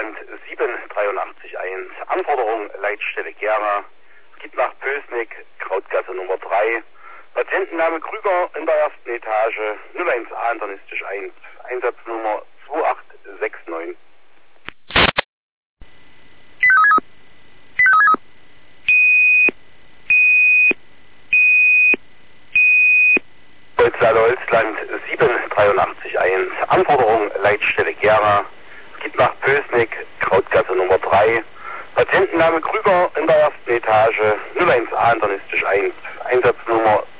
Deutschland 78381. Anforderung Leitstelle Gera. Es geht nach Pösneck, Krautgasse Nummer 3. Patientenname Krüger in der ersten Etage, 01a internistisch 1. Einsatznummer 2869. Deutschland 78381. Anforderung Leitstelle Gera. Es geht nach Pösneck, Krautgasse Nummer 3. Patientenname Krüger in der ersten Etage, 01a internistisch 1. Einsatznummer